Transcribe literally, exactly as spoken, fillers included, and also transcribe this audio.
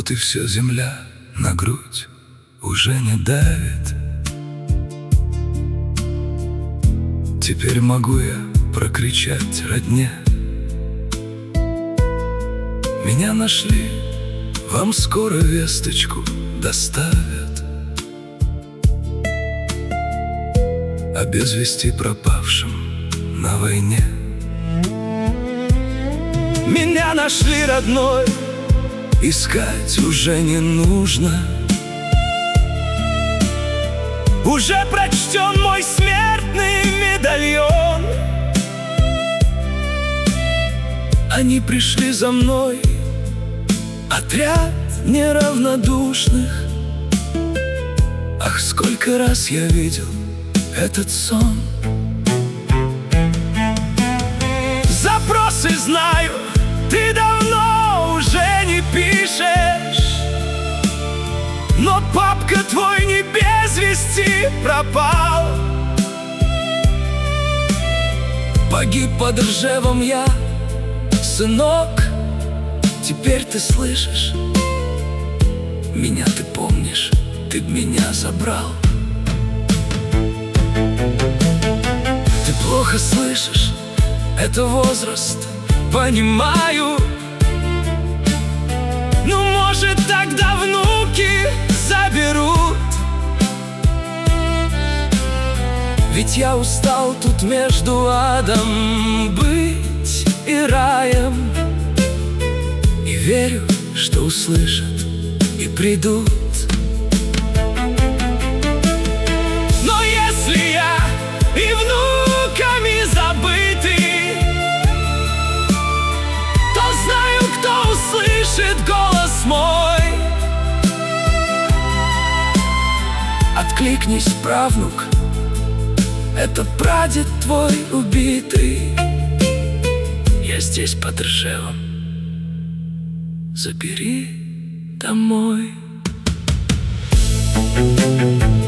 Вот и все, земля на грудь уже не давит. Теперь могу я прокричать родне: меня нашли, вам скоро весточку доставят о без вести пропавшем на войне. Меня нашли, родной, искать уже не нужно. Уже прочтен мой смертный медальон. Они пришли за мной, отряд неравнодушных. Ах, сколько раз я видел этот сон. Запросы знаю, ты давно уже не пишешь, но папка твой не без вести пропал. Погиб под Ржевом я, сынок, теперь ты слышишь? Меня ты помнишь, ты б меня забрал. Ты плохо слышишь, это возраст, понимаю. Ну, может, тогда внуки заберут. Ведь я устал тут между адом быть и раем, и верю, что услышат и придут. Но если я и внуками забытый, то знаю, кто услышит голос мой. Откликнись, правнук, это прадед твой убитый. Я здесь под Ржевом, забери домой.